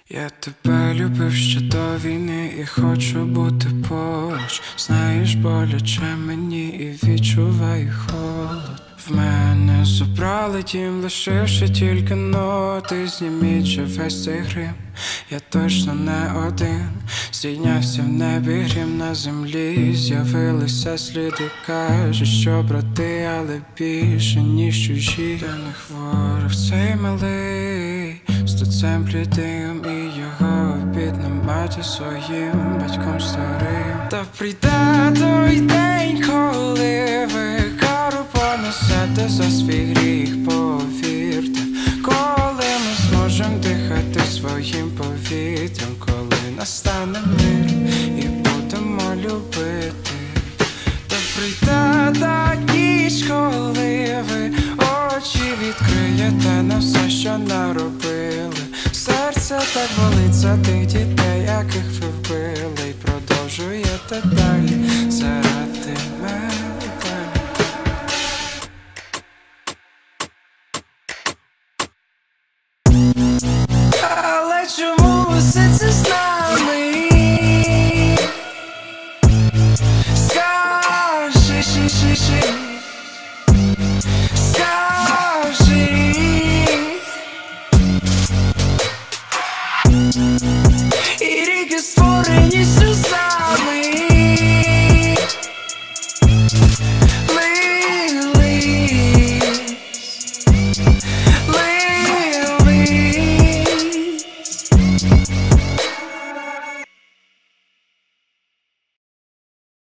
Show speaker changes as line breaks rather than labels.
Я тебе любив ще до війни і хочу бути поруч. Знаєш, боляче мені і відчуваю холод. В мене забрали дім, лишивши тільки ноти. Зніміть же весь цей грим, я точно не один. Здійнявся в небі грім, на землі з'явилися сліди. Кажуть, що брати, але більше ніж чужі. Я не хворий цей малий, з туцем блідим і його бідна матір своїм батьком старим. Та прийде той день, коли ви кару понесете за свій гріх, повірте. Коли ми зможем дихати своїм повітрям, коли настане мир і будемо любити. Та прийде та ніч, коли ви очі відкриєте на все, що наробили. Серце так болить за тих дітей, яких ви вбили, і продовжуєте далі заради мене.